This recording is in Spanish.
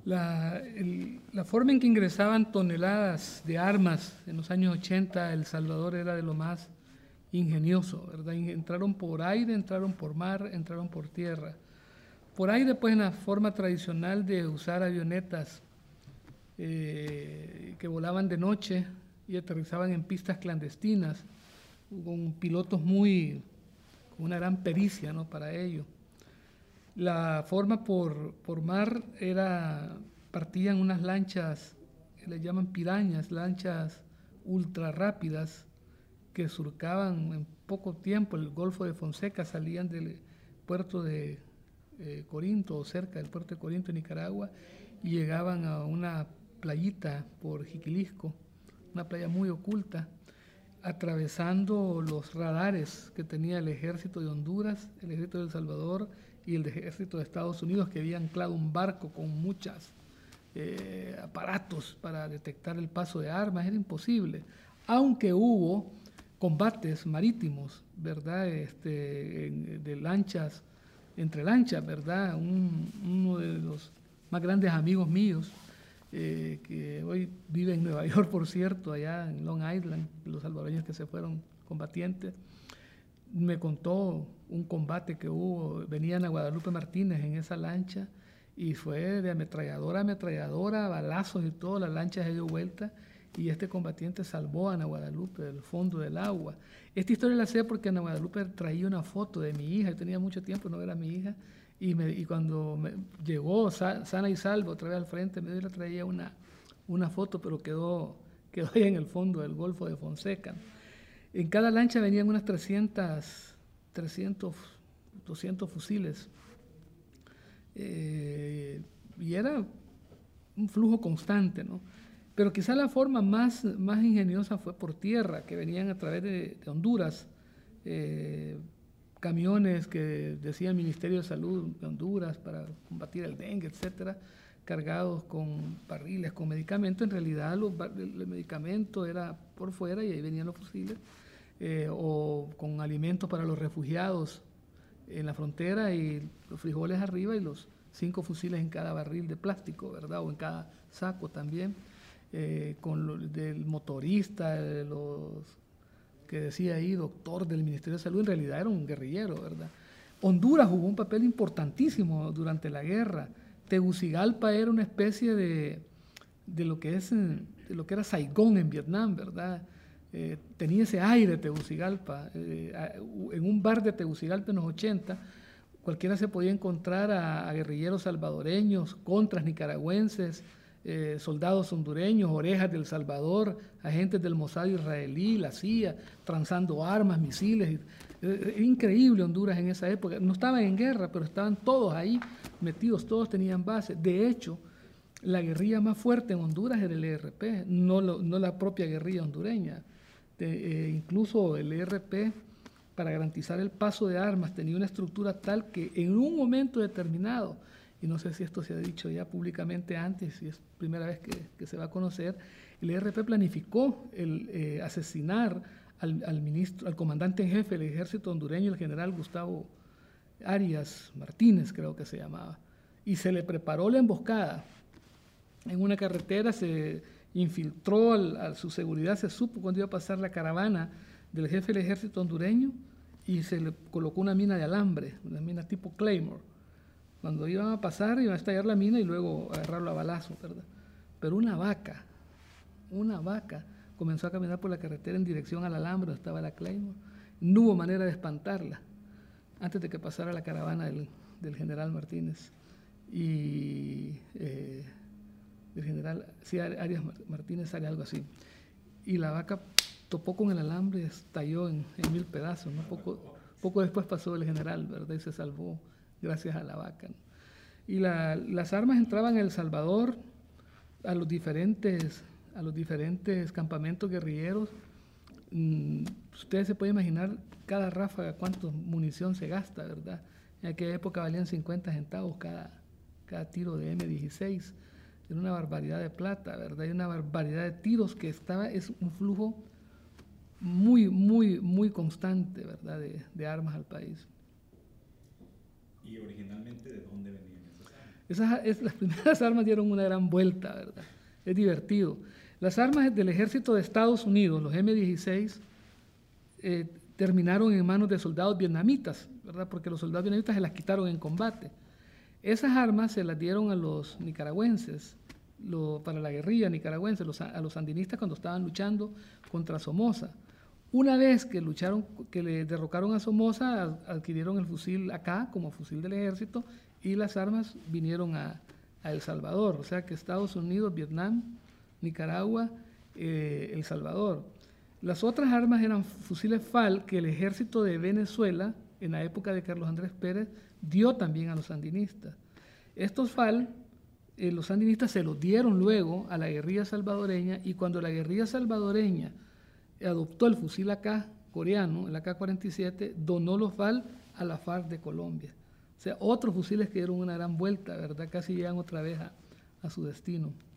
La forma en que ingresaban toneladas de armas en los años 80 El Salvador era de lo más ingenioso, ¿verdad? Entraron por aire, entraron por mar, entraron por tierra. Por aire, pues, en la forma tradicional de usar avionetas que volaban de noche y aterrizaban en pistas clandestinas, con pilotos con una gran pericia, ¿no?, para ello. La forma por mar partían unas lanchas que le llaman pirañas, lanchas ultra rápidas que surcaban en poco tiempo el Golfo de Fonseca, salían del puerto de Corinto, o cerca del puerto de Corinto, en Nicaragua, y llegaban a una playita por Jiquilisco, una playa muy oculta, atravesando los radares que tenía el ejército de Honduras, el ejército de El Salvador y el ejército de Estados Unidos, que había anclado un barco con muchos aparatos para detectar el paso de armas. Era imposible, aunque hubo combates marítimos, ¿verdad? De lanchas, entre lanchas, ¿verdad? Uno de los más grandes amigos míos, que hoy vive en Nueva York, por cierto, allá en Long Island, los salvadoreños que se fueron combatientes, me contó un combate que hubo. Venían a Guadalupe Martínez en esa lancha y fue de ametralladora a ametralladora, balazos y todo, la lancha se dio vuelta y este combatiente salvó a Ana Guadalupe del fondo del agua. Esta historia la sé porque Ana Guadalupe traía una foto de mi hija, yo tenía mucho tiempo no ver a mi hija, y cuando llegó sana y salva otra vez al frente, me le traía una foto, pero quedó ahí en el fondo del Golfo de Fonseca. En cada lancha venían unas 200 fusiles, y era un flujo constante, ¿no? Pero quizá la forma más ingeniosa fue por tierra, que venían a través de Honduras, camiones que decía el Ministerio de Salud de Honduras para combatir el dengue, etcétera, cargados con barriles, con medicamentos. En realidad el medicamento era por fuera y ahí venían los fusiles, o con alimentos para los refugiados en la frontera y los frijoles arriba y los 5 fusiles en cada barril de plástico, ¿verdad? O en cada saco también, del motorista, los que decía ahí, doctor del Ministerio de Salud, en realidad era un guerrillero, ¿verdad? Honduras jugó un papel importantísimo durante la guerra. Tegucigalpa era una especie de lo que era Saigón en Vietnam, ¿verdad? Tenía ese aire Tegucigalpa. En un bar de Tegucigalpa en los 80, cualquiera se podía encontrar a guerrilleros salvadoreños, contras nicaragüenses, soldados hondureños, orejas de El Salvador, agentes del Mossad israelí, la CIA, transando armas, misiles. Era increíble Honduras en esa época. No estaban en guerra, pero estaban todos ahí metidos, todos tenían base. De hecho, la guerrilla más fuerte en Honduras era el ERP, no la propia guerrilla hondureña. Incluso el ERP, para garantizar el paso de armas, tenía una estructura tal que en un momento determinado, y no sé si esto se ha dicho ya públicamente antes, y es primera vez que se va a conocer, el ERP planificó asesinar al comandante en jefe del ejército hondureño, el general Gustavo Arias Martínez, creo que se llamaba, y se le preparó la emboscada. En una carretera se infiltró a su seguridad, se supo cuándo iba a pasar la caravana del jefe del ejército hondureño y se le colocó una mina de alambre, una mina tipo Claymore. Cuando iban a pasar, iban a estallar la mina y luego agarrarlo a balazos, ¿verdad? Pero una vaca comenzó a caminar por la carretera en dirección al alambre donde estaba la Claymore. No hubo manera de espantarla antes de que pasara la caravana del general Martínez. Y el general, sí, Arias Martínez, sale algo así. Y la vaca topó con el alambre y estalló en 1000 pedazos, ¿no? Poco después pasó el general, ¿verdad? Y se salvó gracias a la vaca, ¿no? Y las armas entraban en El Salvador a los diferentes campamentos guerrilleros. Ustedes se pueden imaginar cada ráfaga cuánta munición se gasta, ¿verdad? En aquella época valían 50 centavos cada tiro de M16. Era una barbaridad de plata, ¿verdad? Y una barbaridad de tiros es un flujo muy, muy, muy constante, ¿verdad? De armas al país. ¿Y originalmente de dónde venían esas armas? Las primeras armas dieron una gran vuelta, ¿verdad? Es divertido. Las armas del ejército de Estados Unidos, los M-16, terminaron en manos de soldados vietnamitas, ¿verdad? Porque los soldados vietnamitas se las quitaron en combate. Esas armas se las dieron a los nicaragüenses, para la guerrilla nicaragüense, a los sandinistas cuando estaban luchando contra Somoza. Una vez que le derrocaron a Somoza, adquirieron el fusil AK como fusil del ejército y las armas vinieron a El Salvador. O sea que Estados Unidos, Vietnam, Nicaragua, El Salvador. Las otras armas eran fusiles FAL que el ejército de Venezuela, en la época de Carlos Andrés Pérez, dio también a los sandinistas. Estos FAL, los sandinistas se los dieron luego a la guerrilla salvadoreña, y cuando la guerrilla salvadoreña adoptó el fusil AK coreano, el AK-47, donó los FAL a la FARC de Colombia. O sea, otros fusiles que dieron una gran vuelta, ¿verdad? Casi llegan otra vez a su destino.